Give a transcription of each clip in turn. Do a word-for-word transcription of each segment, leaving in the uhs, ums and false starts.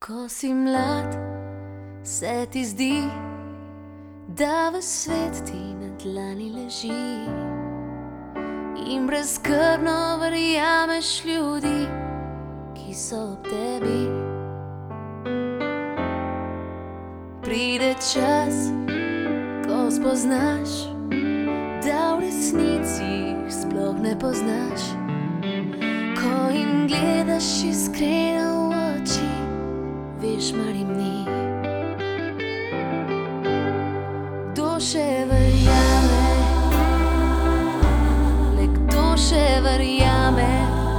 Ko si mlad, se ti zdi, da v svet ti na dlani leži in brezskrbno verjameš ljudi, ki so ob tebi. Pride čas, ko spoznaš, da v resnici jih sploh ne poznaš. Ko jim gledaš iskreno v oči, veš, mar jim ni. Kdo še verjame, le kdo še verjame,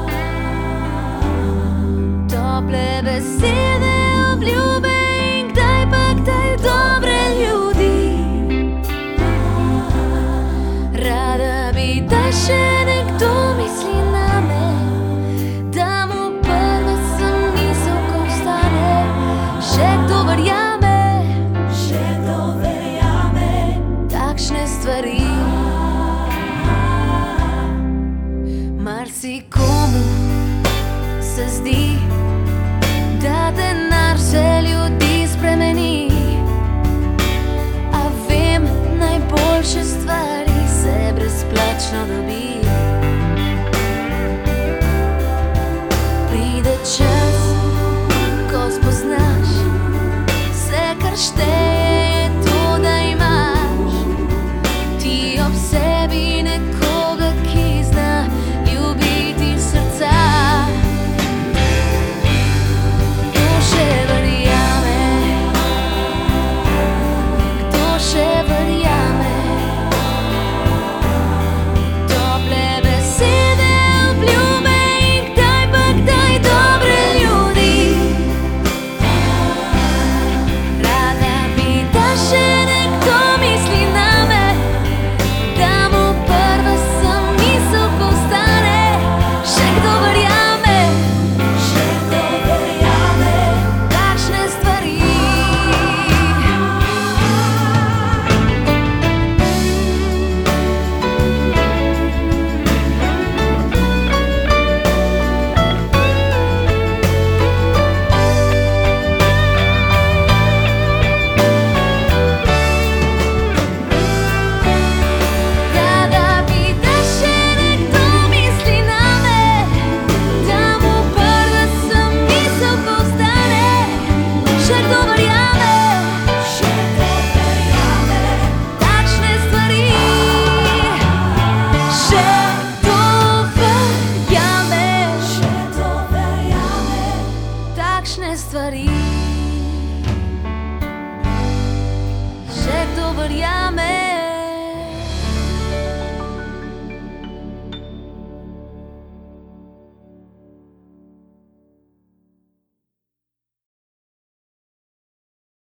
tople besede, obljube in kdaj pa kdaj dobre ljudi. Rada bi, da še nekdo misli name, da mu prva sem misel, ko vstane. Še kdo verjame, še kdo verjame takšne stvari. Marsikomu se zdi, da denar vse ljudi spremeni, a vem, najboljše stvari se brezplačno dobi. Pride čas, ko spoznaš, vse, kar šteje, je to, da imaš ti ob sebi nekoga, ki zna ljubiti srca. Kdo še verjame, kdo še verjame, tople besede, obljube in kdaj pa kdaj dobre ljudi. Rada bi, da še nekdo misli name, da mu prva sem misel, ko vstane. Še kdo verjame, še kdo verjame takšne stvari. Rada bi, da še nekdo misli name, da mu prva sem misel, ko vstane. Še kdo verjame, še kdo verjame takšne stvari. Še kdo verjame, še kdo verjame takšne stvari. Še kdo verjame.